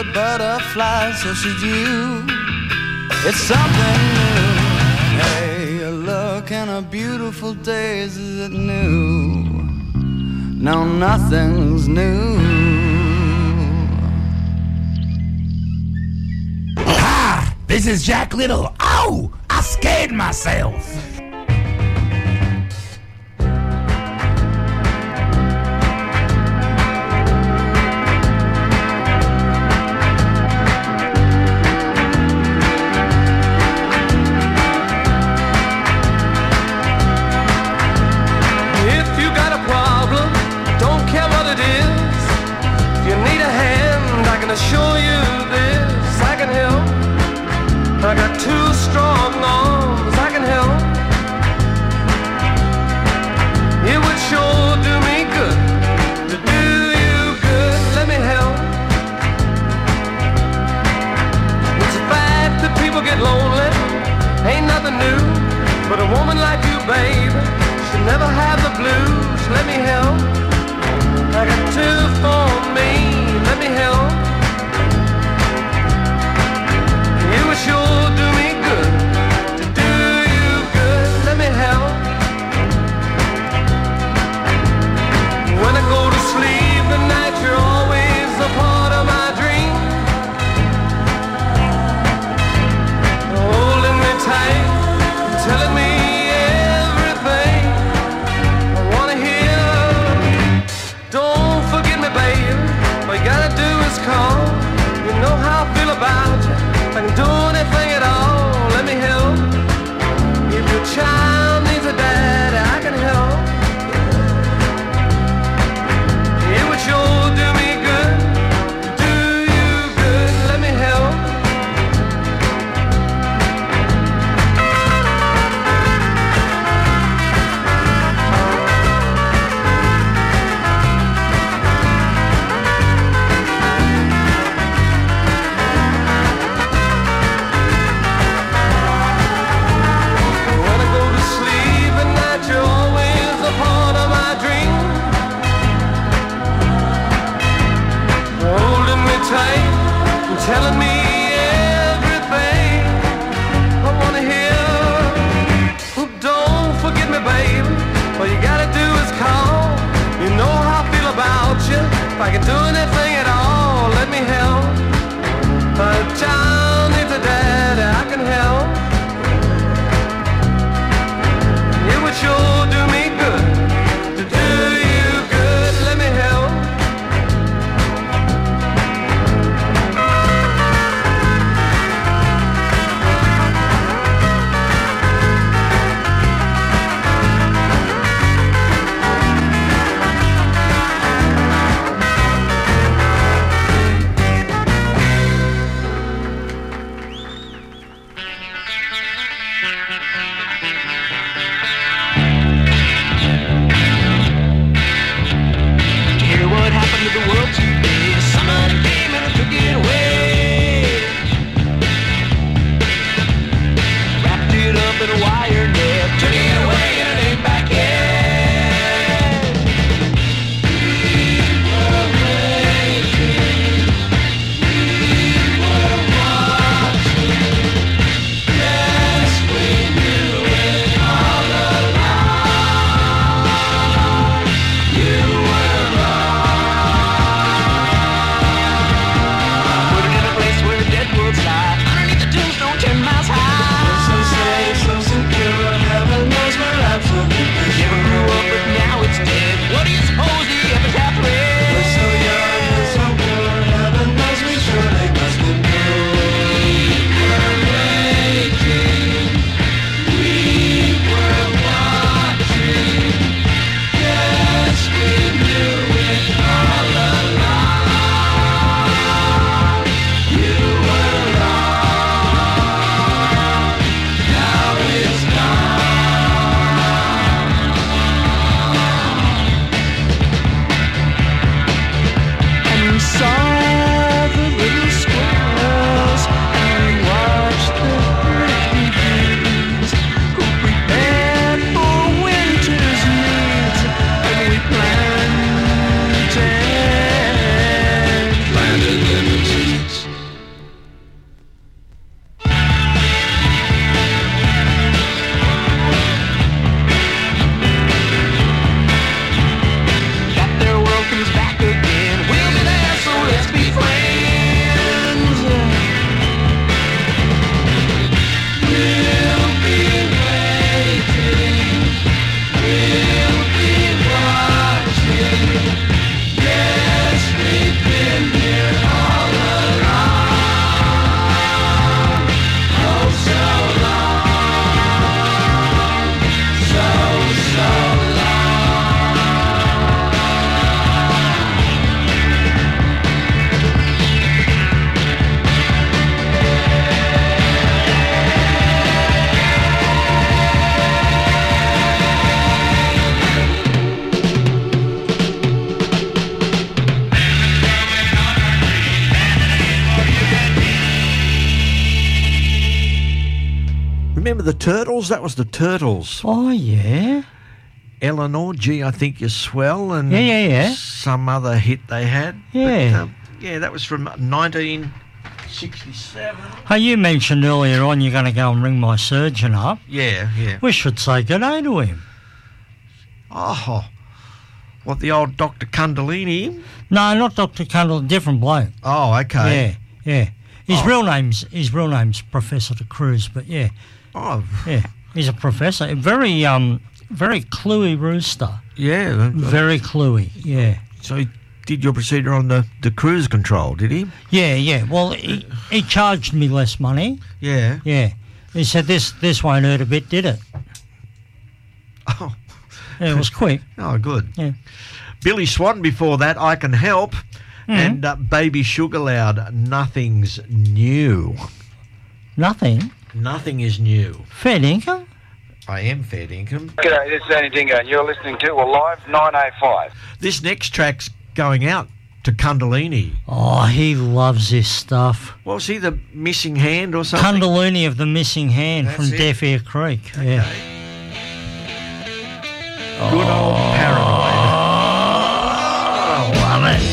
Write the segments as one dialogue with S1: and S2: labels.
S1: butterfly, so should you. It's something new. Hey, a look and a beautiful day, is it new? No, nothing's new.
S2: Ha! This is Jack Little. Oh, I scared myself.
S3: Assure you this, I can help. I got two strong arms, I can help. It would sure do me good to do you good. Let me help. It's a fact that people get lonely, ain't nothing new. But a woman like you, babe, should never have the blues. Let me help. I got two for me, let me help. It would sure do me good to do you good. Let me help. When I go to sleep at night, you're always a part of my dream. Holding me tight, telling me everything I wanna hear. Don't forget me, babe. All you gotta do is call. You know how I feel about you. I can do anything at all, let me help. If your child needs a daddy, I can help. It would sure do me good, do you good, let me help. Telling me everything I wanna hear. Oh, don't forget me, baby. All you gotta do is call. You know how I feel about you. If I can do anything at all, let me help. A child needs a daddy, I can help. It would sure do me good to do you good. Let me help.
S4: the Turtles? That was the Turtles.
S5: Oh, yeah.
S4: Eleanor, Gee, I Think You're Swell, and
S5: Yeah.
S4: some other hit they had.
S5: Yeah.
S4: But, that was from 1967.
S5: Hey, you mentioned earlier on you're going to go and ring my surgeon up.
S4: Yeah.
S5: We should say good day to him.
S4: Oh, what, the old Dr. Kundalini?
S5: No, not Dr. Cundall, different bloke.
S4: Oh, okay.
S5: Yeah. His real name's Professor De Cruz, but yeah.
S4: Oh.
S5: Yeah, he's a professor. Very cluey rooster.
S4: Yeah.
S5: Very cluey, yeah.
S4: So he did your procedure on the cruise control, did he?
S5: Yeah. Well, he charged me less money.
S4: Yeah.
S5: Yeah. He said, this won't hurt a bit, did it?
S4: Oh.
S5: Yeah, it was quick.
S4: Oh, good.
S5: Yeah.
S4: Billy Swan before that, I Can Help. And Baby Sugar Loud, Nothing's New.
S5: Nothing?
S4: Nothing is new.
S5: Fair dinkum?
S4: I am fair dinkum.
S6: G'day, this is Andy Dingo, and you're listening to Alive 905.
S4: This next track's going out to Kundalini.
S5: Oh, he loves this stuff.
S4: What was he, the missing hand or something?
S5: Kundalini of the Missing Hand from Deaf Ear Creek.
S4: Okay.
S5: Yeah.
S4: Good old Paranoid.
S5: Oh, love it.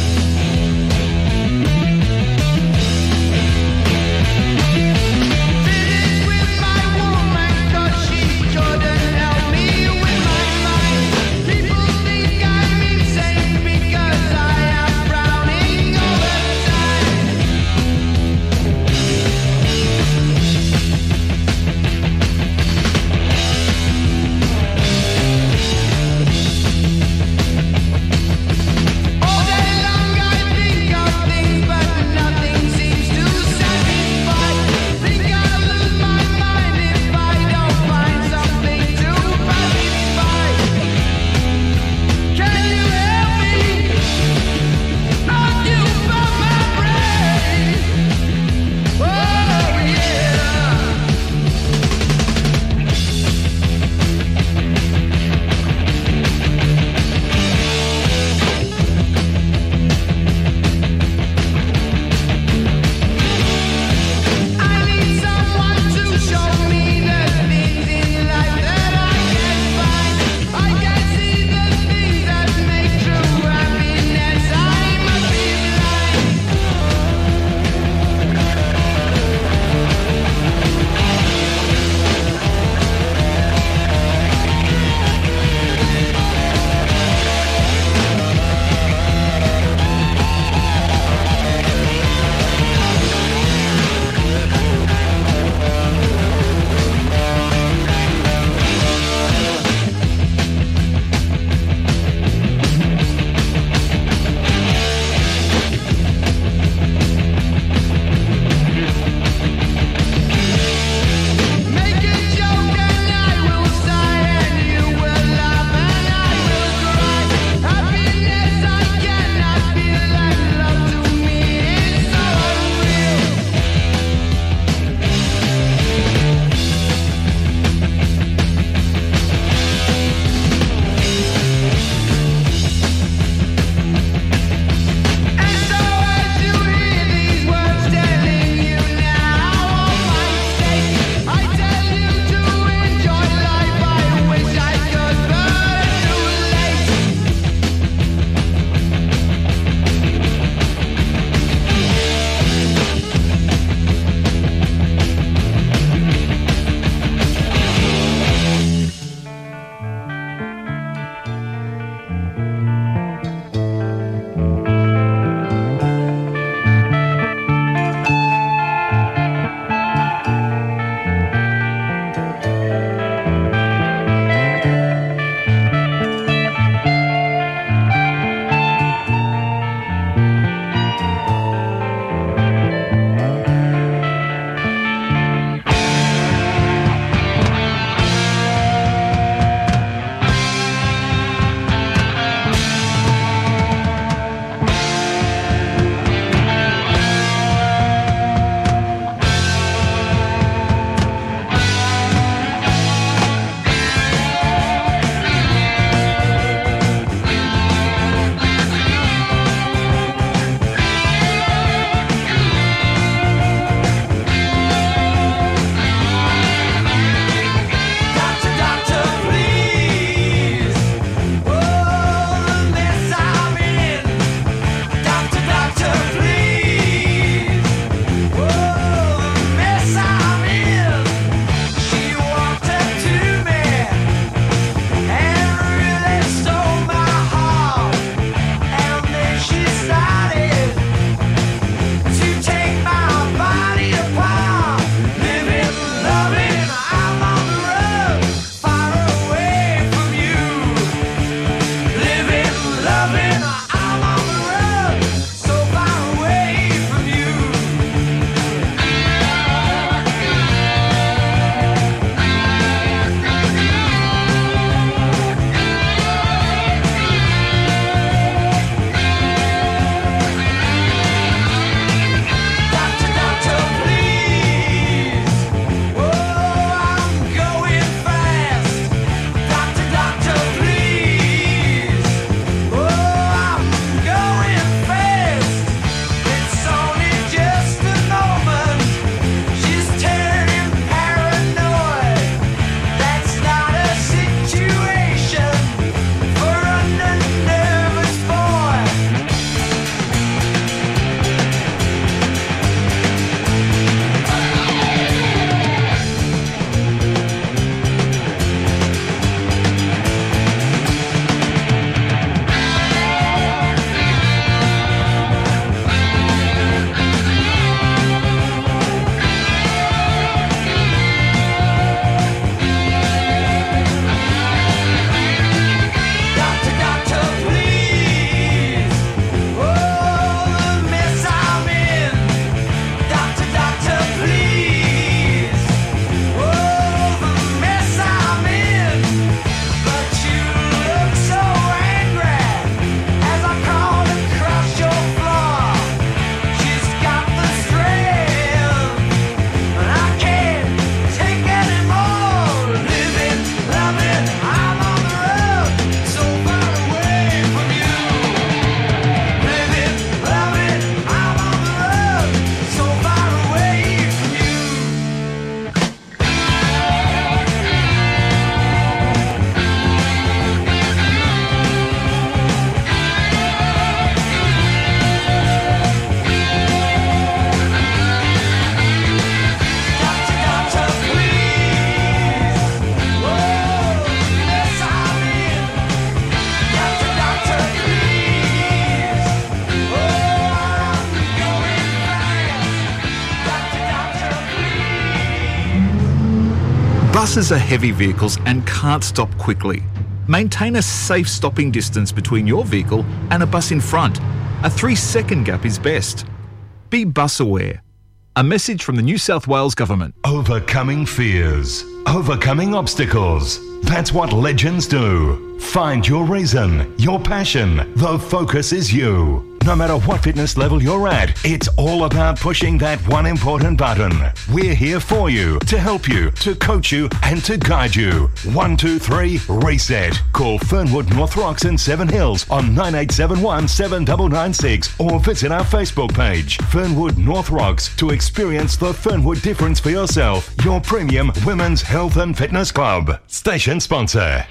S7: Buses are heavy vehicles and can't stop quickly. Maintain a safe stopping distance between your vehicle and a bus in front. A 3-second gap is best. Be bus aware. A message from the New South Wales Government.
S8: Overcoming fears, overcoming obstacles. That's what legends do. Find your reason, your passion. The focus is you. No matter what fitness level you're at, it's all about pushing that one important button. We're here for you, to help you, to coach you, and to guide you. 1, 2, 3, reset. Call Fernwood North Rocks and Seven Hills on 9871 7996 or visit our Facebook page, Fernwood North Rocks, to experience the Fernwood difference for yourself. Your premium women's health and fitness club. Station sponsor.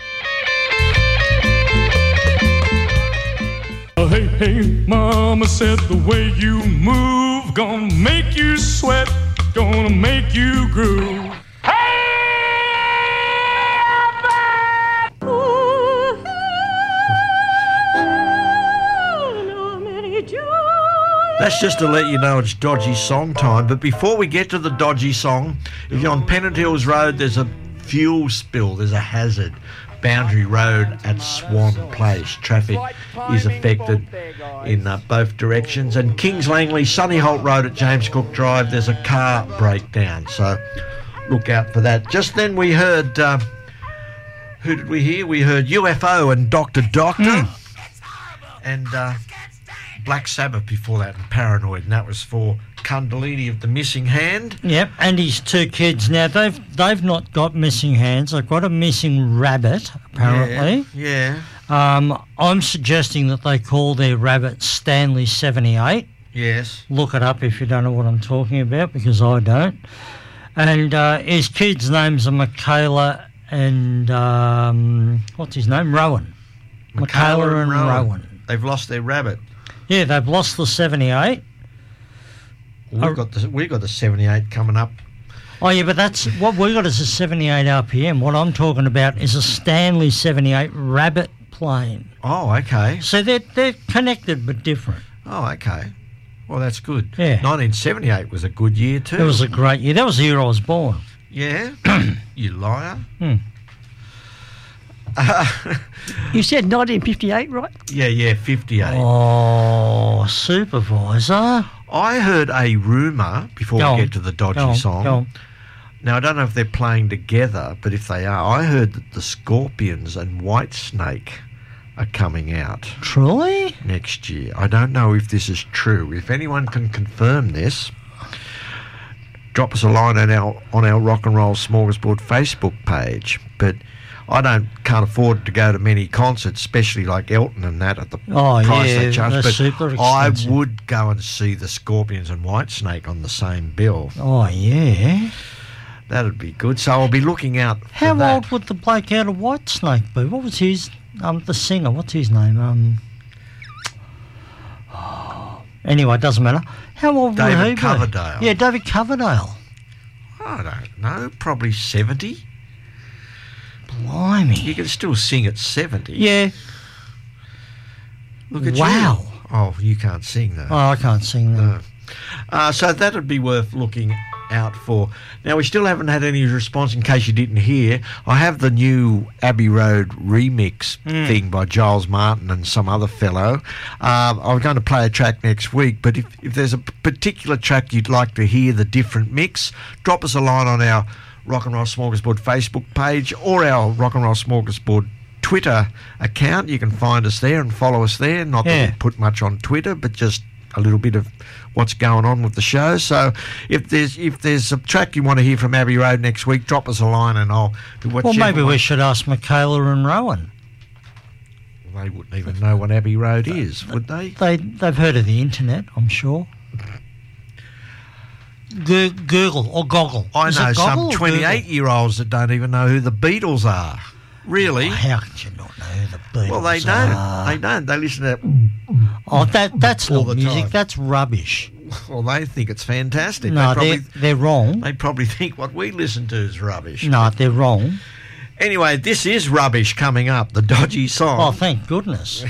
S9: Hey, hey, mama said the way you move gonna make you sweat, gonna make you groove.
S4: That's just to let you know it's dodgy song time. But before we get to the dodgy song, if you're on Pennant Hills Road, there's a fuel spill, there's a hazard. Boundary Road at Swan Place. Traffic is affected in both directions. And Kings Langley, Sunny Holt Road at James Cook Drive, there's a car breakdown. So look out for that. Just then we heard, who did we hear? We heard UFO and Dr. And Black Sabbath before that, and Paranoid. And that was for Kundalini of the Missing Hand.
S5: Yep, and his 2 kids. Now, they've not got missing hands. They've got a missing rabbit, apparently.
S4: Yeah.
S5: I'm suggesting that they call their rabbit Stanley 78.
S4: Yes.
S5: Look it up if you don't know what I'm talking about, because I don't. And his kids' names are Michaela and, what's his name? Rowan. Michaela and Rowan.
S4: They've lost their rabbit.
S5: Yeah, they've lost the 78.
S4: We've got the 78 coming up.
S5: Oh, yeah, but that's what we got is a 78 RPM. What I'm talking about is a Stanley 78 Rabbit plane.
S4: Oh, okay.
S5: So they're connected but different.
S4: Oh, okay. Well, that's good.
S5: Yeah.
S4: 1978 was a good year too.
S5: It was a great year. That was the year I was born.
S4: Yeah? You liar.
S10: You said 1958, right?
S4: Yeah, 58.
S5: Oh, supervisor.
S4: I heard a rumour, before we get to the dodgy song. Now, I don't know if they're playing together, but if they are, I heard that the Scorpions and Whitesnake are coming out.
S5: Truly?
S4: Next year. I don't know if this is true. If anyone can confirm this, drop us a line on our Rock and Roll Smorgasbord Facebook page. But I can't afford to go to many concerts, especially like Elton and that at the price they charge.
S5: That's
S4: but
S5: super expensive.
S4: I would go and see the Scorpions and Whitesnake on the same bill.
S5: Oh, yeah.
S4: That'd be good. So I'll be looking out for
S5: How
S4: that.
S5: old would the bloke out of Whitesnake be? What was his, the singer, what's his name? Anyway, it doesn't matter. How old would he be?
S4: David Coverdale.
S5: Yeah, David Coverdale.
S4: I don't know, probably 70.
S5: Blimey.
S4: You can still sing at 70.
S5: Yeah.
S4: Look at
S5: Wow.
S4: you. Oh, you can't sing though.
S5: Oh, I can't sing that.
S4: No. So that would be worth looking out for. Now, we still haven't had any response, in case you didn't hear. I have the new Abbey Road remix thing by Giles Martin and some other fellow. I'm going to play a track next week, but if there's a particular track you'd like to hear, the different mix, drop us a line on our Rock and Roll Smorgasbord Facebook page or our Rock and Roll Smorgasbord Twitter account. You can find us there and follow us there. Not that we put much on Twitter, but just a little bit of what's going on with the show. So if there's a track you want to hear from Abbey Road next week, drop us a line and I'll do whatever.
S5: Well, maybe we should ask Michaela and Rowan.
S4: They wouldn't even know what Abbey Road is, would they?
S5: They've heard of the internet, I'm sure. Google or Goggle.
S4: I know some 28-year-olds that don't even know who the Beatles are. Really?
S5: Oh, how could you not know who the Beatles are?
S4: Well, they don't. They don't. They listen to
S5: Oh, that's
S4: all
S5: not
S4: the
S5: music.
S4: time.
S5: That's rubbish.
S4: Well, they think it's fantastic.
S5: No, they're wrong.
S4: They probably think what we listen to is rubbish.
S5: No, they're wrong.
S4: Anyway, this is rubbish coming up, the dodgy song.
S5: Oh, thank goodness.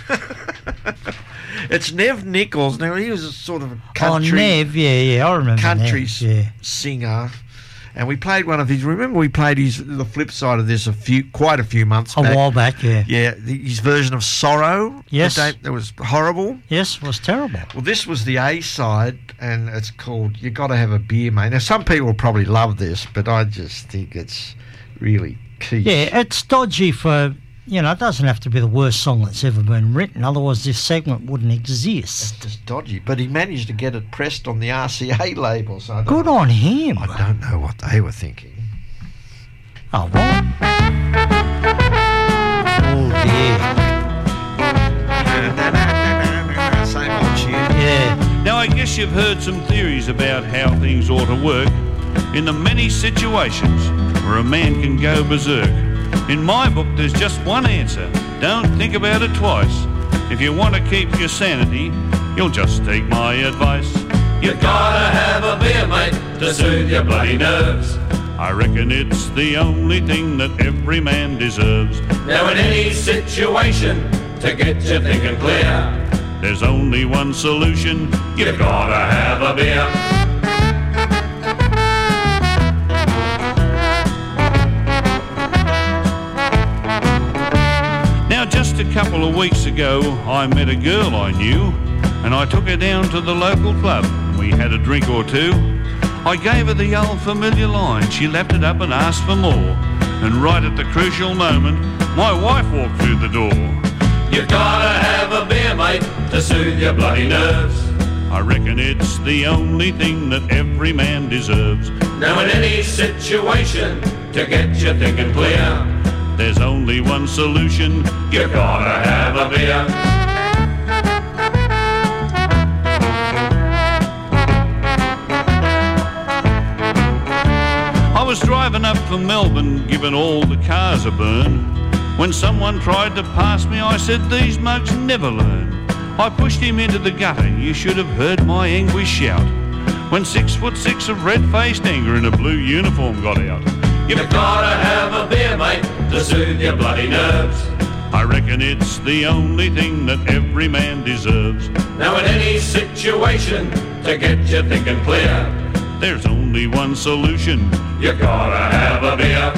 S4: It's Nev Nichols. Now, he was a sort of a country...
S5: Oh, Nev, yeah, I remember
S4: country
S5: Nev,
S4: singer. And we played one of his. Remember, we played the flip side of this quite a few months
S5: A
S4: back.
S5: while back, yeah.
S4: Yeah, his version of Sorrow.
S5: Yes.
S4: That was horrible.
S5: Yes, it was terrible.
S4: Well, this was the A side, and it's called "You Got to Have a Beer, Mate." Now, some people will probably love this, but I just think it's really quiche.
S5: Yeah, it's dodgy for, it doesn't have to be the worst song that's ever been written. Otherwise, this segment wouldn't exist.
S4: It's just dodgy. But he managed to get it pressed on the RCA label. So I don't
S5: Good
S4: know.
S5: on him.
S4: I don't know what they were thinking.
S5: Oh, what? Oh, dear.
S4: Same old tune.
S5: Yeah.
S11: Now I guess you've heard some theories about how things ought to work in the many situations where a man can go berserk. In my book there's just one answer. Don't think about it twice. If you want to keep your sanity, you'll just take my advice.
S3: You gotta have a beer, mate, to soothe your bloody nerves.
S11: I reckon it's the only thing that every man deserves.
S3: Now in any situation, to get you thinking clear,
S11: there's only one solution.
S3: you gotta have a beer.
S11: Now just a couple of weeks ago I met a girl I knew, and I took her down to the local club. We had a drink or two. I gave her the old familiar line. She lapped it up and asked for more. And right at the crucial moment, my wife walked through the door.
S3: You gotta have a beer, mate, to soothe your bloody nerves.
S11: I reckon it's the only thing that every man deserves.
S3: Now in any situation, to get you thinking clear,
S11: there's only one solution.
S3: you gotta have a beer.
S11: I was driving up from Melbourne, giving all the cars a burn. When someone tried to pass me, I said, these mugs never learn. I pushed him into the gutter, you should have heard my anguish shout. When 6'6" of red-faced anger in a blue uniform got out.
S3: You gotta have a beer, mate, to soothe your bloody nerves.
S11: I reckon it's the only thing that every man deserves.
S3: Now in any situation, to get you thinking clear,
S11: there's only one solution.
S3: you gotta have a beer.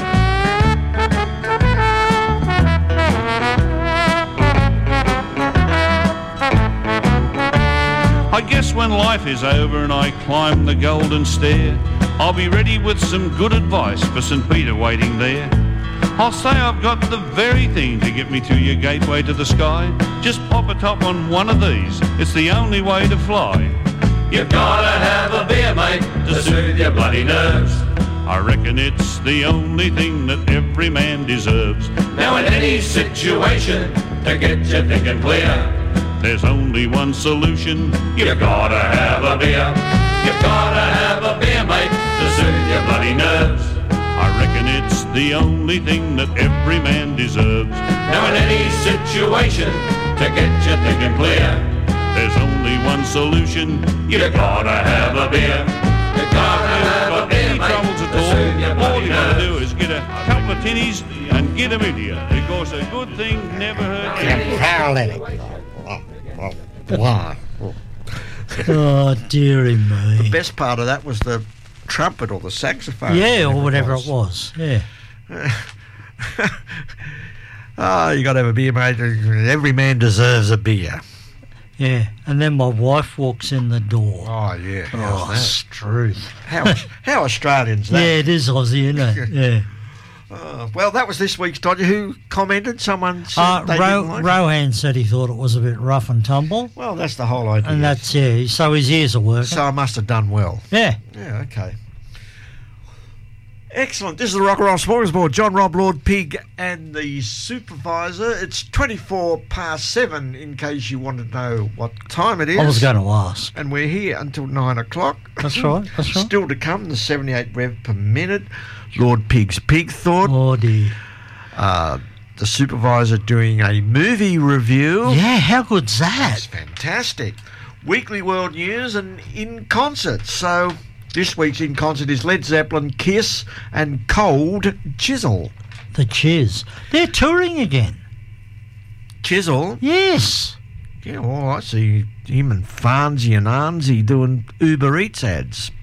S11: I guess when life is over and I climb the golden stair, I'll be ready with some good advice for St. Peter waiting there. I'll say I've got the very thing to get me to your gateway to the sky. Just pop a top on one of these, it's the only way to fly.
S3: You gotta have a beer, mate, to soothe your bloody nerves.
S11: I reckon it's the only thing that every man deserves.
S3: Now in any situation, to get you thinking clear,
S11: there's only one solution.
S3: you gotta have a beer. You gotta have a beer, mate, to soothe your bloody nerves.
S11: I reckon it's the only thing that every man deserves.
S3: Now in any situation, to get you thinking clear,
S11: there's only one solution.
S3: you gotta have a beer. You gotta have a beer,
S11: Any
S3: mate,
S11: troubles
S3: to
S11: at
S3: soothe your
S11: all
S3: bloody
S11: you gotta do
S3: nerves.
S11: is get a couple of tinnies and get them into you, because a good thing never hurts anyone.
S2: Paralytic. Wow.
S5: Oh, dearie me.
S4: The best part of that was the trumpet or the saxophone.
S5: Yeah, or whatever it was. Yeah.
S4: Oh, you got to have a beer, mate. Every man deserves a beer.
S5: Yeah. And then my wife walks in the door.
S4: Oh, yeah.
S5: Oh,
S4: How's
S5: truth.
S4: how Australian's that?
S5: Yeah, it is Aussie, isn't it? Yeah.
S4: Well, that was this week's Dodger. Who commented? Someone said they didn't like it.
S5: Rohan said he thought it was a bit rough and tumble.
S4: Well, that's the whole idea.
S5: And that's, yeah, so his ears are working.
S4: So I must have done well.
S5: Yeah.
S4: Yeah, okay. Excellent. This is the Rock and Roll Smorgasbord. John, Rob, Lord, Pig and the Supervisor. It's 7:24 in case you want to know what time it is.
S5: I was going to ask.
S4: And we're here until 9 o'clock.
S5: That's right, that's right.
S4: Still to come, the 78 rev per minute. Lord Pig's Pig Thought.
S5: Oh, dear.
S4: The Supervisor doing a movie review.
S5: Yeah, how good's that?
S4: That's fantastic. Weekly World News and In Concert. So this week's In Concert is Led Zeppelin, Kiss and Cold Chisel.
S5: The Chiz. They're touring again.
S4: Chisel?
S5: Yes.
S4: Yeah, well, I see him and Farnsey and Arnsey doing Uber Eats ads.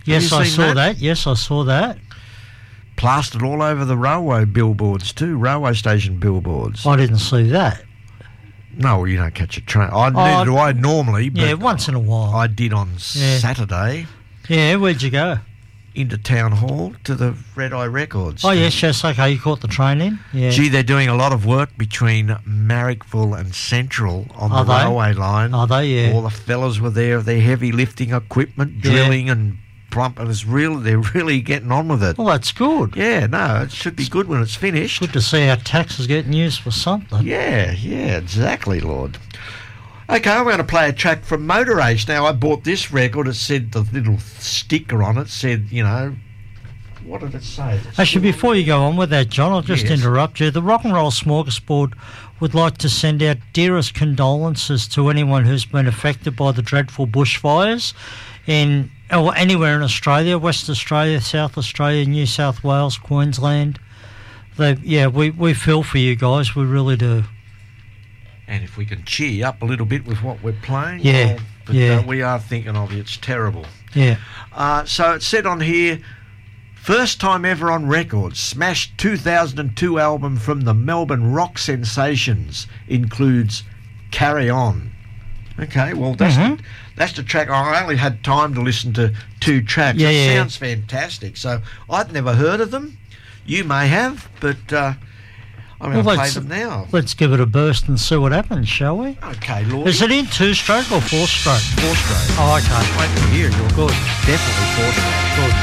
S5: Yes,
S4: you
S5: I
S4: seen
S5: saw
S4: that?
S5: that. Yes, I saw that.
S4: Plastered all over the railway billboards too, railway station billboards.
S5: I didn't see that.
S4: No, well, you don't catch a train. Neither do I normally, but
S5: Yeah, once in a while.
S4: I did on Saturday.
S5: Yeah, where'd you go?
S4: Into Town Hall to the Red Eye Records.
S5: Oh, yes, okay, you caught the train in? Yeah.
S4: Gee, they're doing a lot of work between Marrickville and Central on the railway line.
S5: Are they? Yeah.
S4: All the fellas were there, their heavy lifting equipment, drilling and plumping. They're really getting on with it.
S5: Well, that's good.
S4: Yeah, no, it should be good when it's finished.
S5: Good to see our taxes getting used for something.
S4: Yeah, exactly, Lord. Okay, I'm going to play a track from Motor Ace. Now, I bought this record. It said, the little sticker on it said, you know, what did it say?
S5: Actually, before you go on with that, John, I'll just interrupt you. The Rock and Roll Smorgasbord would like to send out dearest condolences to anyone who's been affected by the dreadful bushfires or anywhere in Australia, West Australia, South Australia, New South Wales, Queensland. We feel for you guys. We really do.
S4: And if we can cheer you up a little bit with what we're playing. We are thinking of you. It's terrible.
S5: Yeah.
S4: So it said on here, first time ever on record, smashed 2002 album from the Melbourne rock sensations includes Carry On. Okay, well, that's the track. I only had time to listen to 2 tracks. It sounds fantastic. So I'd never heard of them. You may have, but I'm going to play them now.
S5: Let's give it a burst and see what happens, shall we?
S4: Okay, Lord.
S5: Is it in 2-stroke or 4-stroke?
S4: 4-stroke.
S5: Oh, okay.
S4: Wait to hear. You're good. Definitely 4-stroke.
S5: Good.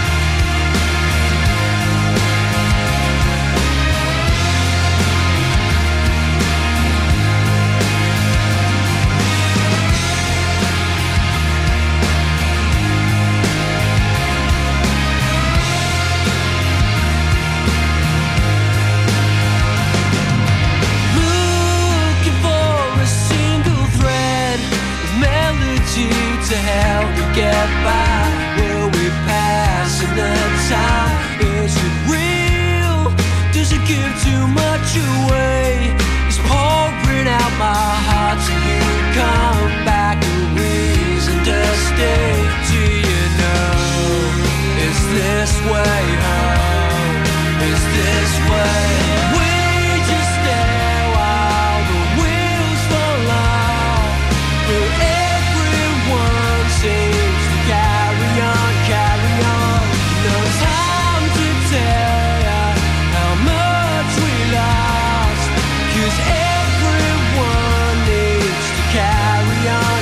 S3: to help me get by. Will we pass in the time? Is it real? Does it give too much away? It's pouring out my heart till you come back. A reason to stay. Do you know? Is this way home? Is this way? We just stare while the wheels fall off. Seems to carry on. No time to tell ya how much we lost. 'Cause everyone needs to carry on.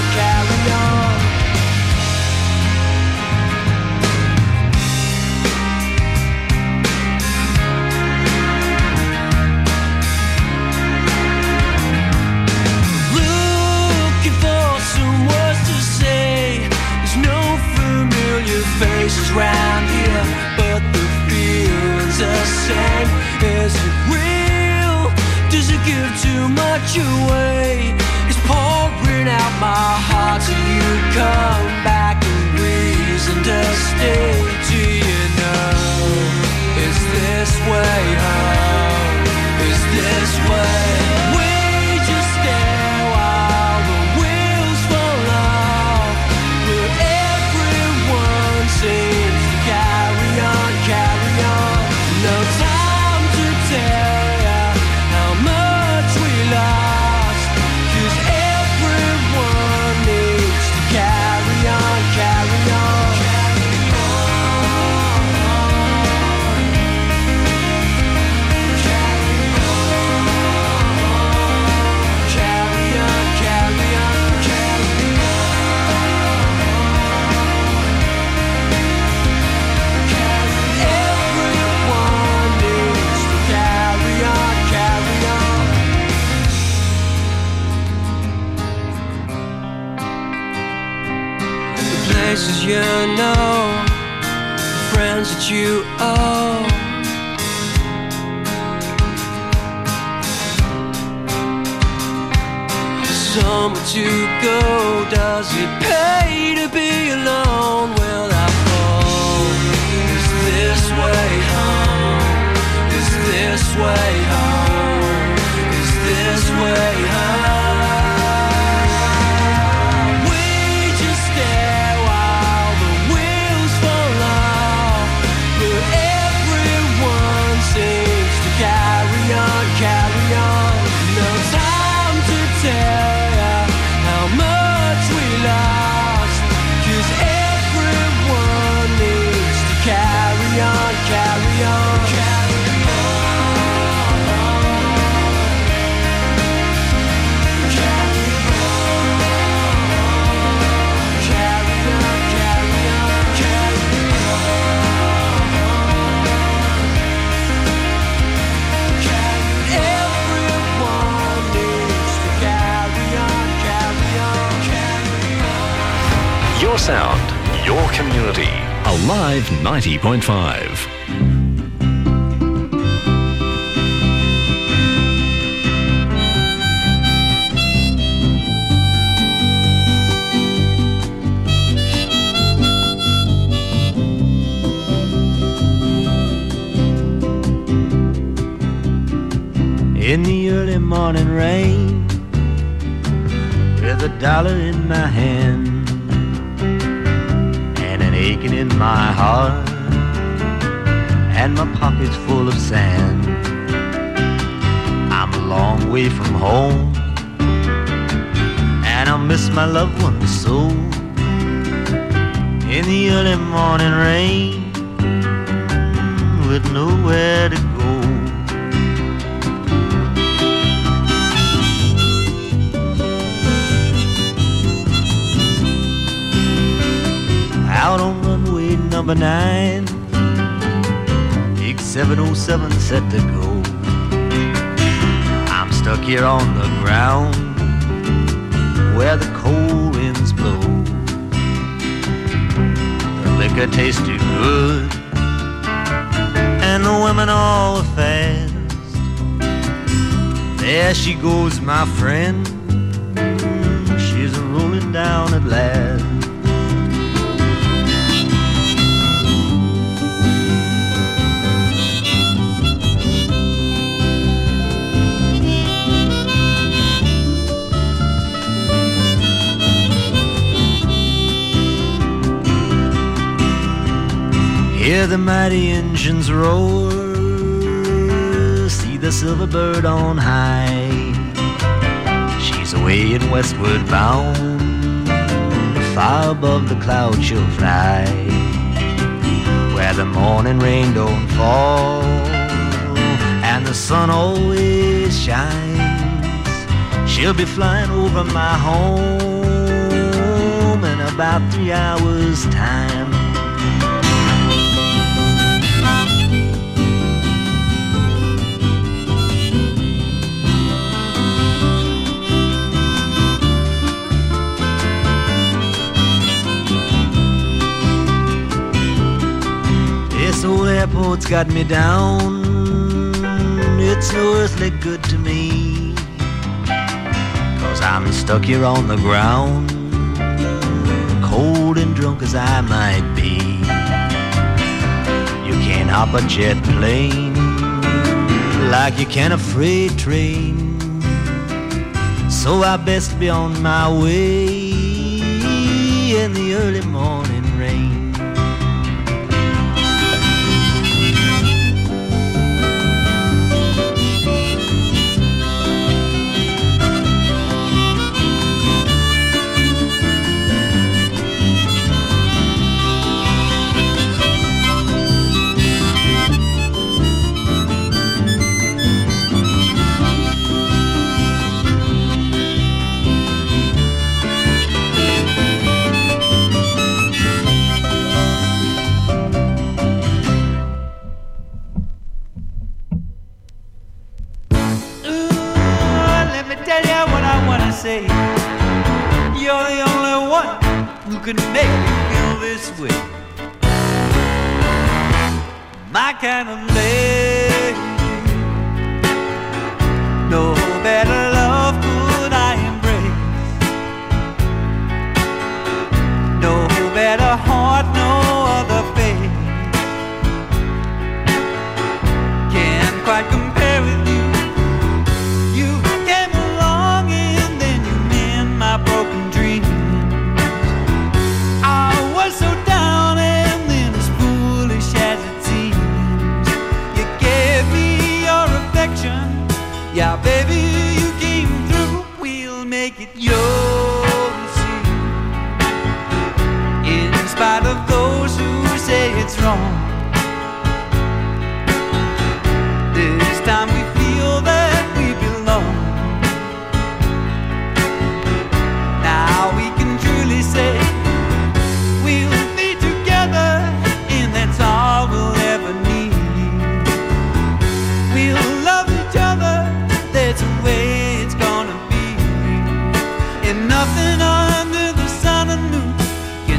S3: Looking for some words to say. Familiar faces round here, but the feeling's the same. Is it real? Does it give too much away? It's pouring out my heart till you come back. A reason to stay. Do you know? Is this way home? Is this way? We just stare while the wheels fall off. But everyone seems to carry on. No time to tell ya how much we lost. 'Cause everyone needs to carry on. Places you know, the friends that you owe. Somewhere to go, does it pay to be alone? Will I fall? Is this way home? Is this way home? Is this way home? We just stare while the wheels fall off.
S12: Your sound, your community. Alive 90.5.
S13: In the early morning rain, with a dollar in my hand and an aching in my heart, and my pockets full of sand. I'm a long way from home, and I miss my loved ones so. In the early morning rain, with nowhere to go. Out on runway number 9, big 707 set to go. I'm stuck here on the ground where the cold winds blow. The liquor tasted good and the women all fast. There she goes, my friend, she's rolling down at last. Hear the mighty engines roar, see the silver bird on high. She's away and westward bound, far above the clouds she'll fly, where the morning rain don't fall and the sun always shines. She'll be flying over my home in about 3 hours' time. This old airport's got me down, it's no earthly good to me, 'cause I'm stuck here on the ground, cold and drunk as I might be. You can't hop a jet plane like you can a freight train, so I best be on my way in the early morning rain. Say, you're the only one who can make me feel this way. My kind of lady, no better love could I embrace, no better heart, no other face can't quite compare with you. You came along and then you mend my broken dreams. I was so down and then as foolish as it seems. You gave me your affection, yeah baby you came through. We'll make it yours, in spite of those who say it's wrong. This time we feel that we belong. Now we can truly say we'll be together, and that's all we'll ever need. We'll love each other, that's the way it's gonna be. And nothing under the sun and moon can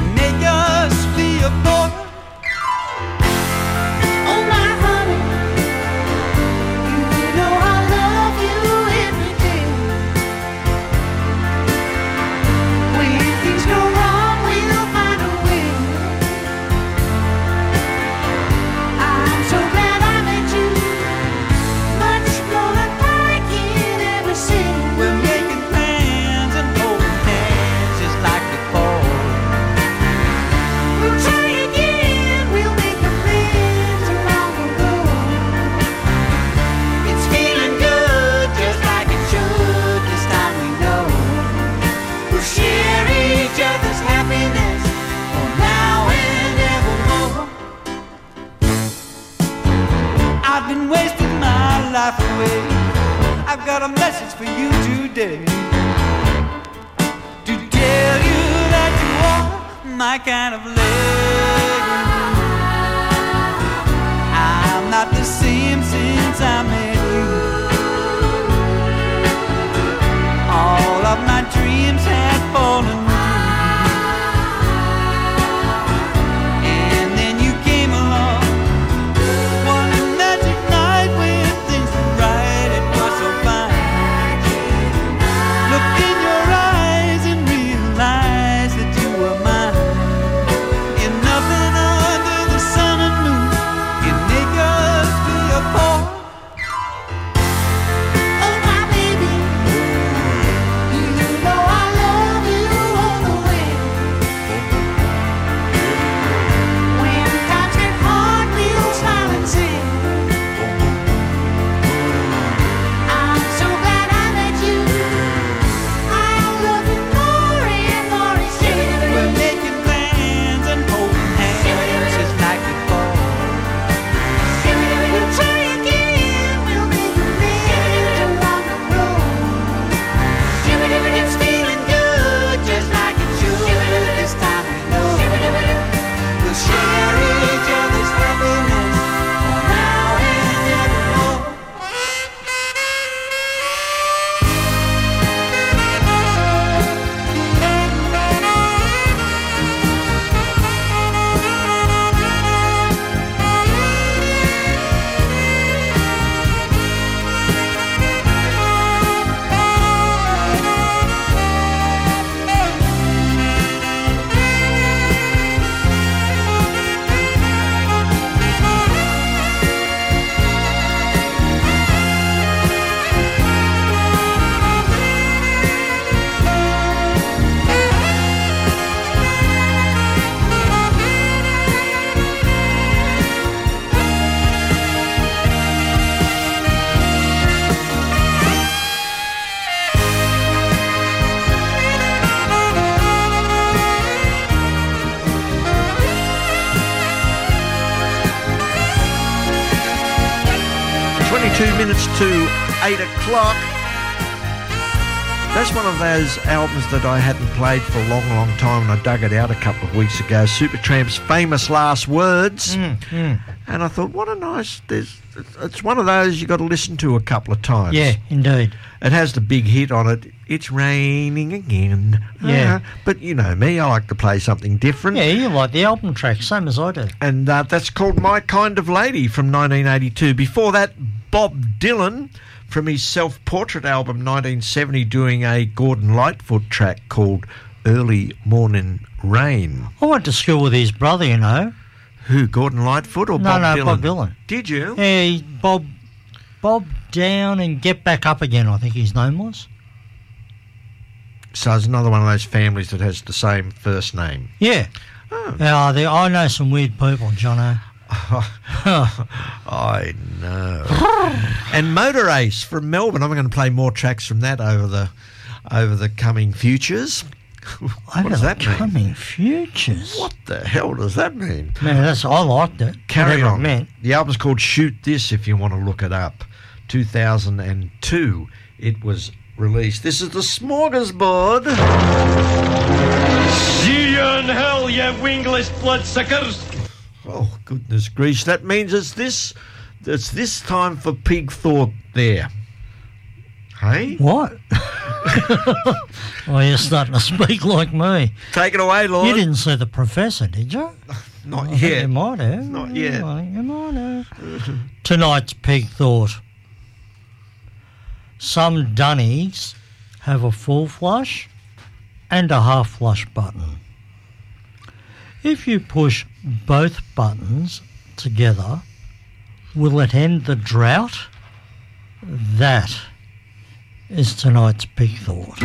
S1: I've got a message for you today. To tell you that you are my kind of lady. I'm not the same since I met you. All of my dreams had fallen through. And then you came along. One magic night when things were right. It was so fine. Look in your eyes and realize that you were mine. And nothing under the sun and moon can make us be apart.
S3: Oh, my baby, you know I love you all the way. When times get hard, we'll smile and sing. I'm so glad I met you. I'll love you more and more each day.
S1: We're making plans and holding hands just like before.
S3: We'll try again, we'll make amends along the road. It's feeling good, just like it should.
S1: This time we know we'll share each other's happiness now and evermore.
S4: 22 minutes to 8 o'clock. That's one of those albums that I hadn't played for a long, long time, and I dug it out a couple of weeks ago. Supertramp's Famous Last Words. And I thought, what a nice... It's one of those you got to listen to a couple of times.
S5: Yeah, indeed.
S4: It has the big hit on it, It's Raining Again.
S5: Yeah.
S4: But you know me, I like to play something different.
S5: Yeah, you like the album track, same as I do.
S4: And that's called My Kind of Lady from 1982. Before that, Bob Dylan from his self-portrait album 1970 doing a Gordon Lightfoot track called Early Morning Rain.
S5: I went to school with his brother, you know.
S4: Who, Gordon Lightfoot or Bob Dylan?
S5: No, Bob Dylan.
S4: Did you?
S5: Yeah, Bob Down and Get Back Up Again, I think his name was.
S4: So it's another one of those families that has the same first name.
S5: Yeah.
S4: Oh.
S5: I know some weird people, Jono.
S4: I know. And Motor Ace from Melbourne. I'm going to play more tracks from that over the coming futures. What does that mean?
S5: Coming futures.
S4: What the hell does that mean?
S5: Man, I liked it.
S4: Carry
S5: Whatever
S4: on.
S5: it meant.
S4: The album's called Shoot This if you want to look it up. 2002 it was released. This is the Smorgasbord.
S14: See you in hell, you wingless bloodsuckers.
S4: Oh, goodness gracious. That means it's this time for Pig Thought there. Hey?
S5: What? Well, you're starting to speak like me.
S4: Take it away, Lord.
S5: You didn't see The Professor, did you?
S4: Not
S5: I
S4: yet.
S5: think you might have.
S4: Not yet.
S5: I think you might have. Tonight's Pig Thought. Some dunnies have a full flush and a half flush button. If you push both buttons together, will it end the drought? That is tonight's Pig Thought.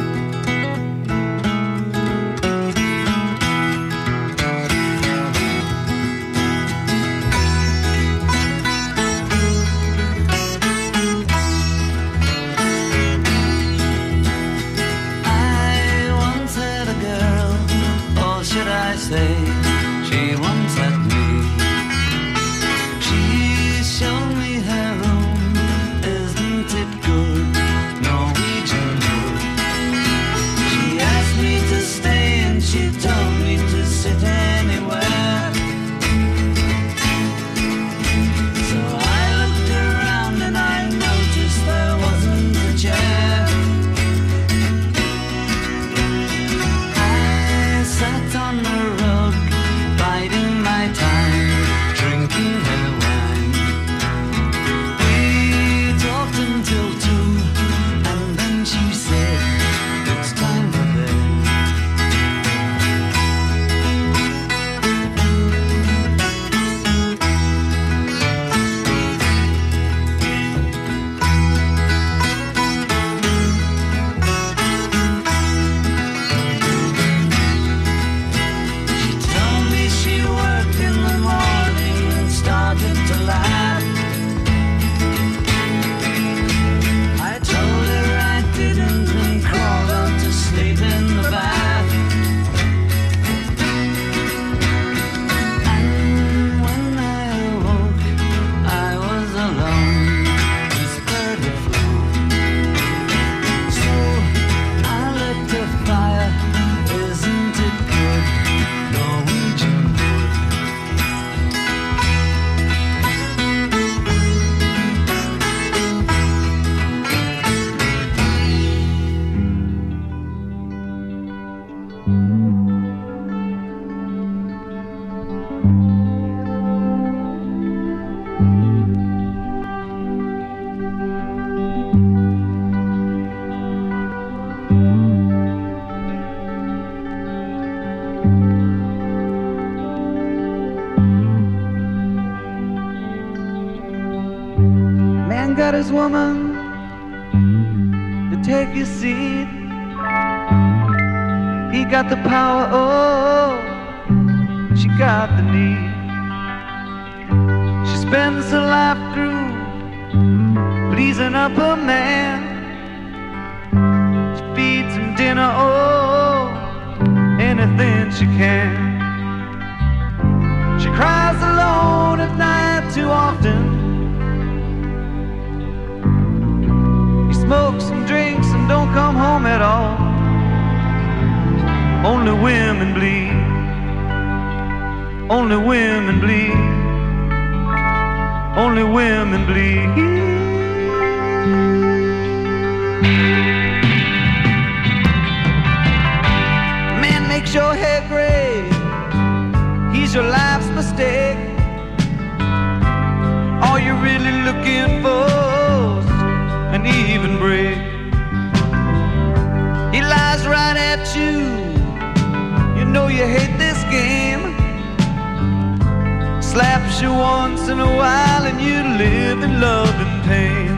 S1: She once had me. She showed me her room. Isn't it good? his woman to take his seat. He got the power, oh, she got the need. She spends her life through pleasing up her man. She feeds him dinner, oh, anything she can. She cries alone at night too often. He smokes and drinks and don't come home at all. Only women bleed. Only women bleed. Only women bleed. Man makes your hair gray. He's your life's mistake. All you're really looking for's an even break. He lies right at you. You know you hate this game. Slaps you once in a while and you live in love and pain.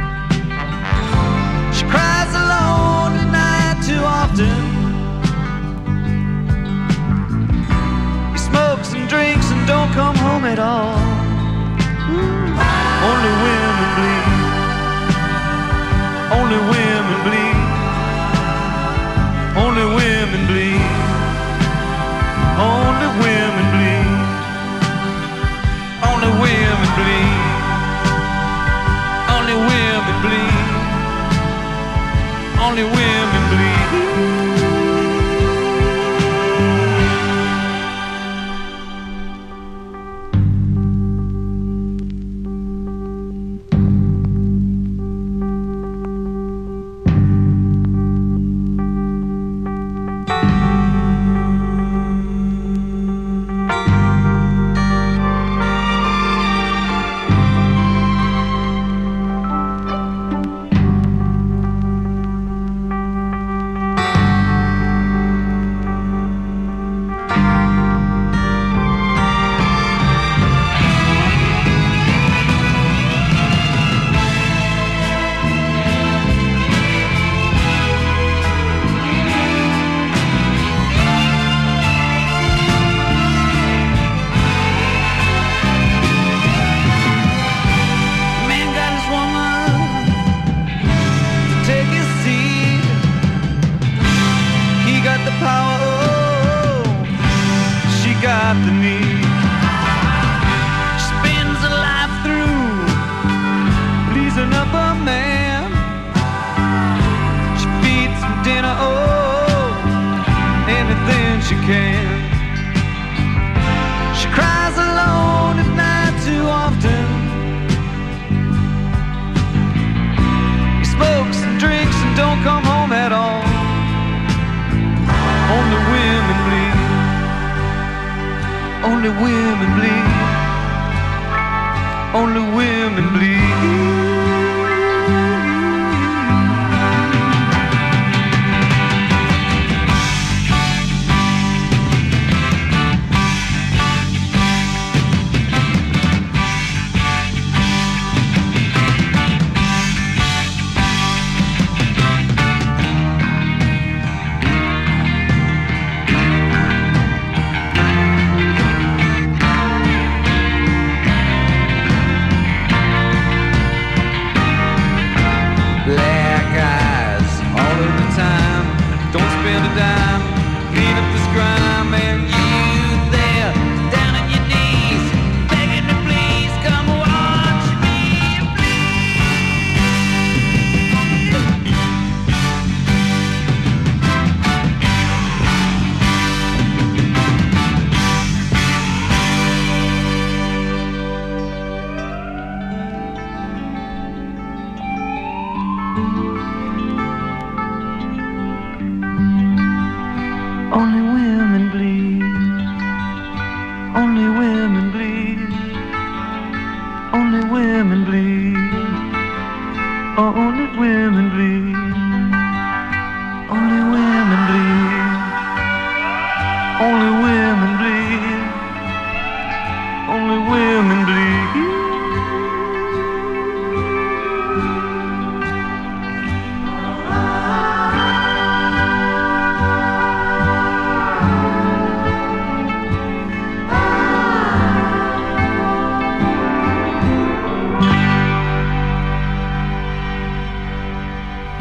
S1: She cries alone at night too often. He smokes and drinks and don't come home at all. Only women bleed. Only women bleed. Only women bleed. Only women bleed. Only women bleed. Only women bleed. Only women bleed. Only women bleed. Only women bleed.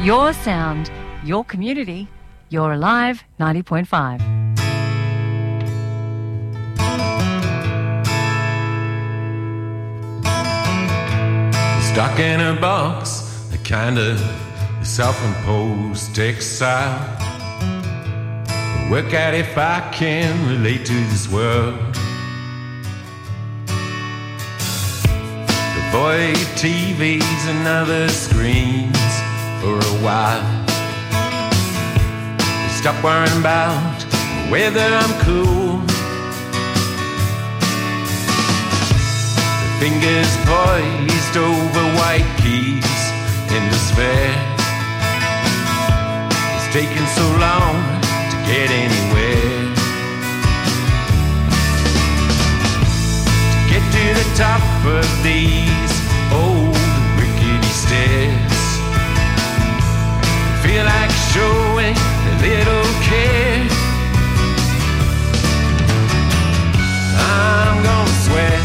S15: Your sound, your community, you're alive 90.5.
S16: Stuck in a box, a kind of self-imposed exile. Work out if I can relate to this world. Avoid TVs and other screens for a while. Stop worrying about whether I'm cool. Fingers poised over white keys in despair. It's taken so long to get anywhere. To get to the top of these old rickety stairs, feel like showing a little care. I'm gonna sweat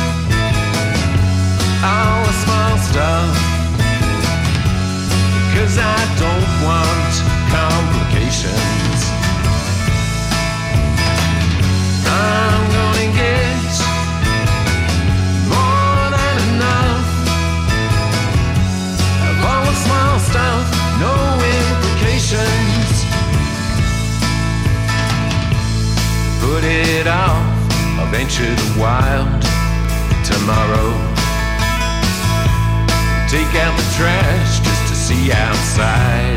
S16: all the small stuff, 'cause I don't want complications. I'm gonna get more than enough of all the small stuff, no implications. Put it off, I'll venture the wild tomorrow. Take out the trash just to see outside.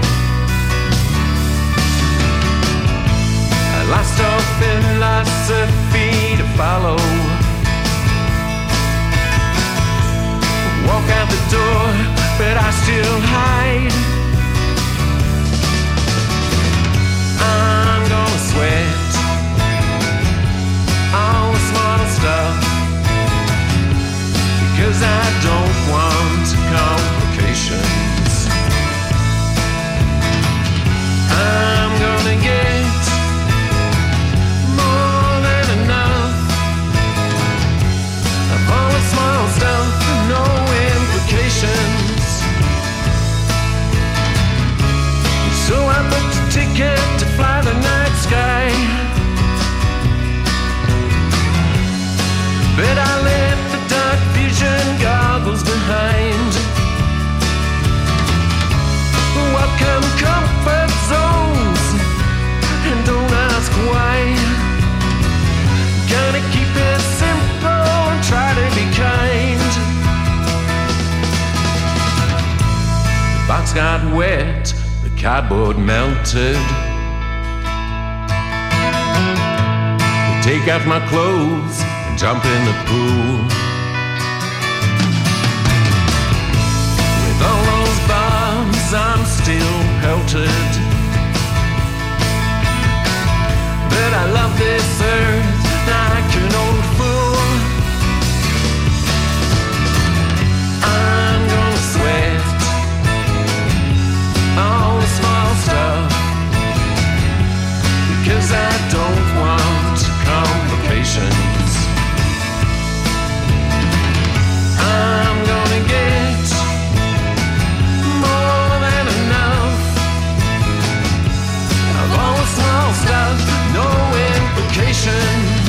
S16: I lost all philosophy to follow. Walk out the door, but I still hide. I'm gonna sweat all the small stuff, because I don't want complications. I'm gonna get more than enough of all the small stuff, no implications. So I booked a ticket to fly the night sky, but I left the dark vision goggles behind. Welcome comfort zones, and don't ask why. Gonna keep it simple and try to be kind. The box got wet, the cardboard melted. Take off my clothes and jump in the pool. With all those bombs, I'm still pelted. But I love this earth like an old fool. I'm gonna sweat all the small stuff, because I don't want complications. I'm gonna get more than enough of all the small stuff, no implications.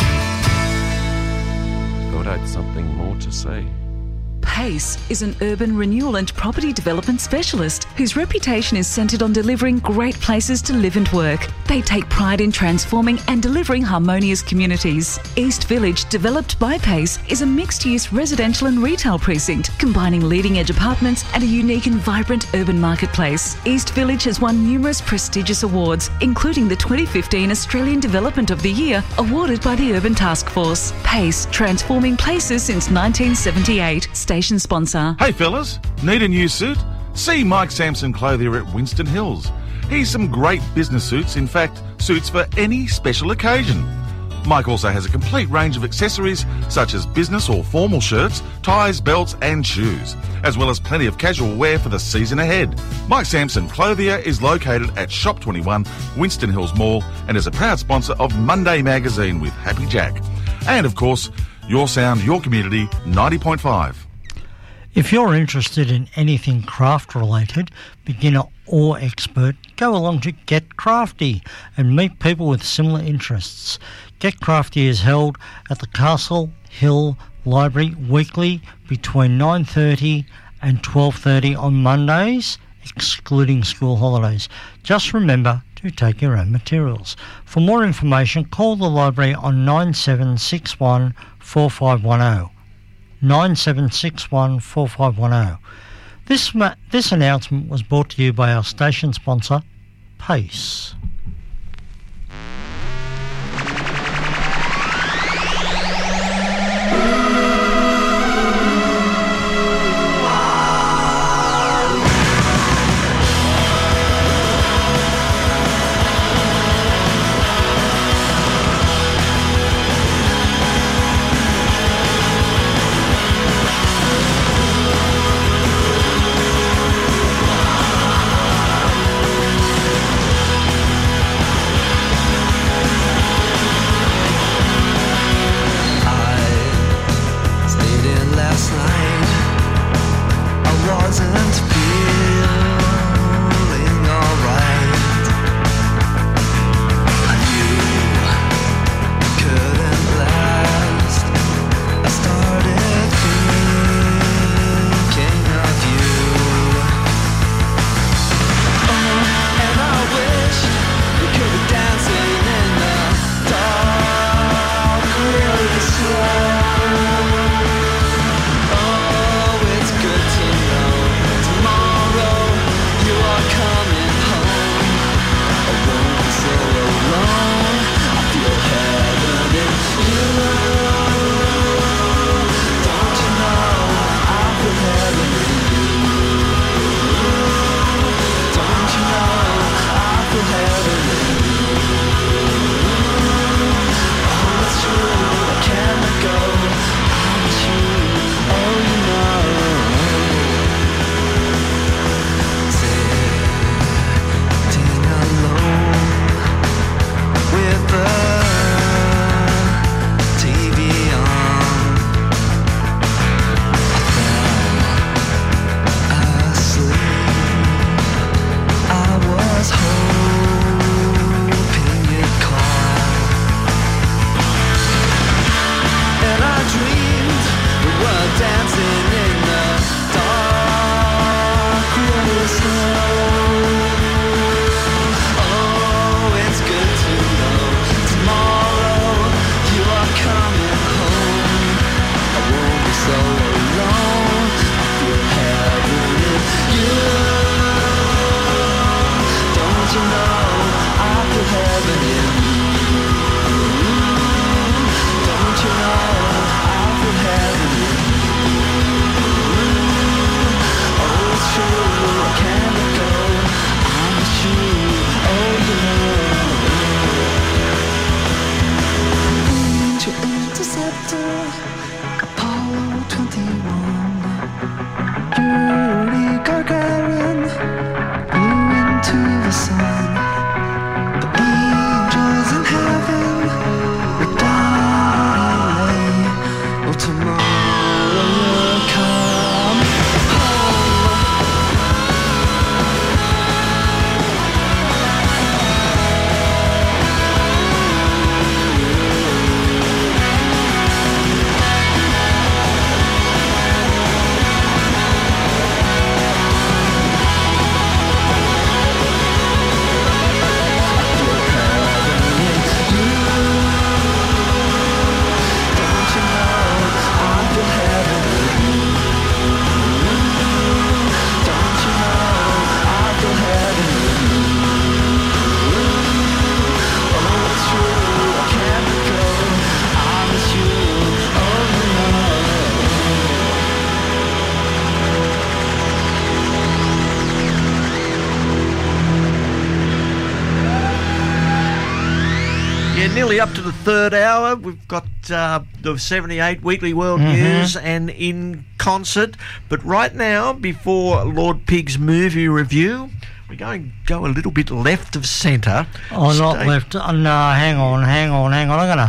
S16: Thought I'd something more to say.
S17: Pace is an urban renewal and property development specialist whose reputation is centred on delivering great places to live and work. They take pride in transforming and delivering harmonious communities. East Village, developed by Pace, is a mixed-use residential and retail precinct, combining leading-edge apartments and a unique and vibrant urban marketplace. East Village has won numerous prestigious awards, including the 2015 Australian Development of the Year, awarded by the Urban Task Force. Pace, transforming places since 1978. Station sponsor.
S18: Hey fellas, need a new suit? See Mike Sampson Clothier at Winston Hills. He's some great business suits, in fact, suits for any special occasion. Mike also has a complete range of accessories such as business or formal shirts, ties, belts and shoes, as well as plenty of casual wear for the season ahead. Mike Sampson Clothier is located at Shop 21, Winston Hills Mall, and is a proud sponsor of Monday Magazine with Happy Jack. And of course, Your Sound, Your Community, 90.5.
S5: If you're interested in anything craft related, beginner or expert, go along to Get Crafty and meet people with similar interests. Get Crafty is held at the Castle Hill Library weekly between 9:30 and 12:30 on Mondays, excluding school holidays. Just remember to take your own materials. For more information, call the library on 9761 4510. 9761 4510. This announcement was brought to you by our station sponsor, Pace.
S4: Nearly up to the third hour. We've got the 78 Weekly World News and In Concert. But right now, before Lord Pig's movie review, we're going to go a little bit left of centre.
S5: Oh, not left. No, hang on. I'm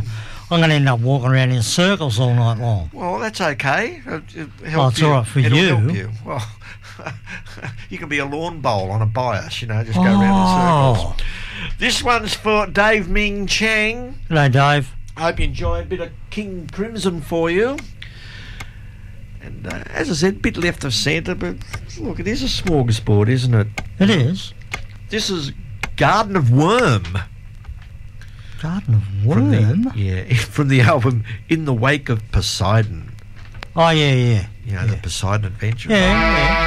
S5: I'm going to end up walking around in circles all night long.
S4: Well, that's okay. It
S5: Oh, it's all right for
S4: It'll
S5: you.
S4: help you. Well, you can be a lawn bowl on a bias, you know, just go around in circles. This one's for Dave Ming Chang.
S5: Hello, Dave.
S4: I hope you enjoy a bit of King Crimson for you. And as I said, a bit left of centre, but look, it is a smorgasbord, isn't it?
S5: It is.
S4: This is Garden of Worm.
S5: Garden of Worm?
S4: From the album In the Wake of Poseidon.
S5: Oh, yeah.
S4: You know, the Poseidon Adventure.
S5: Yeah.